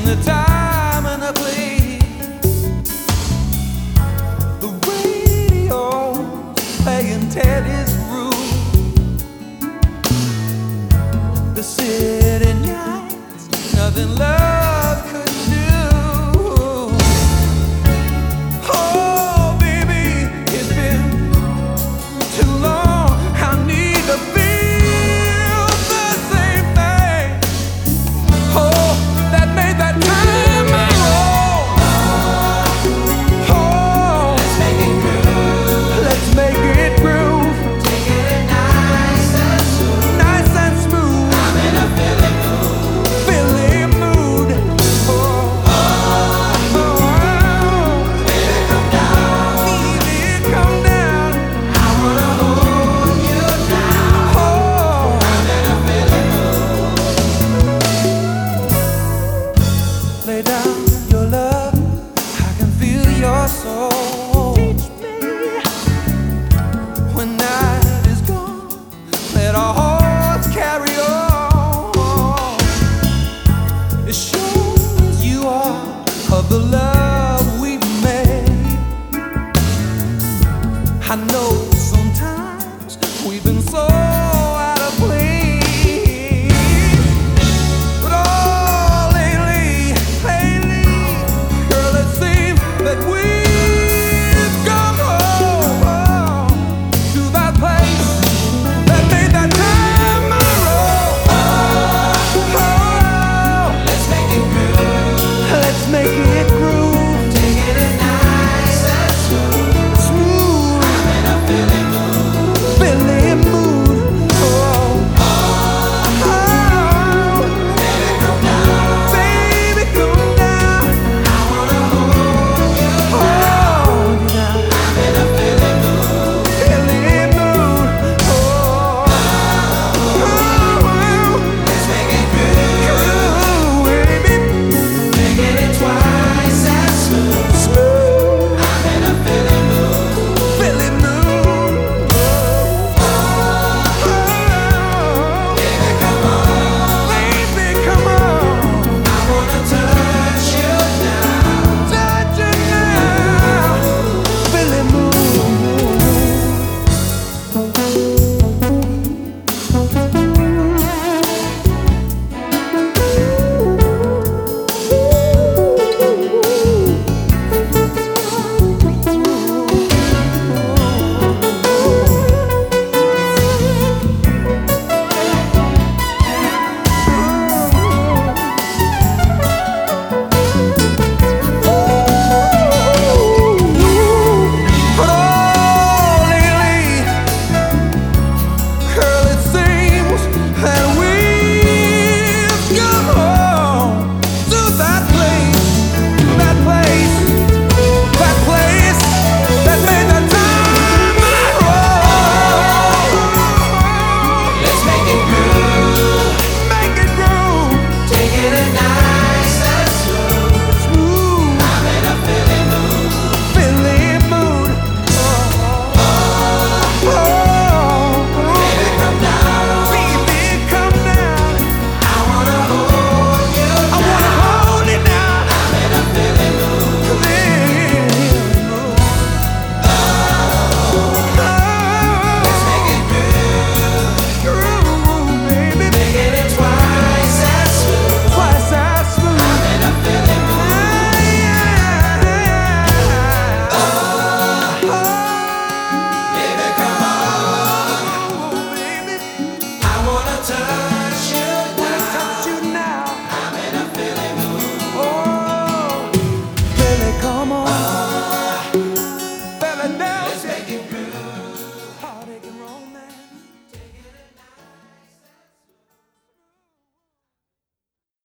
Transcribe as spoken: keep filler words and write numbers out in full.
and the time and the place. The radio playing Teddy's Groove. The city nights, nothing love could do. Oh, baby, it's been too long. I need to feel the same thing. Oh, that made that time roll. Oh, let's make it groove. Let's make it groove. Take it nice and smooth. Nice and smooth. I'm in a feeling mood. Feeling mood. Oh, oh, oh. Baby, come down. Baby, come down. I wanna hold you now. Oh, I'm in a feeling mood. Lay down your love. I can feel your soul. Teach me. When night is gone, let our hearts carry on. As sure as you are of the love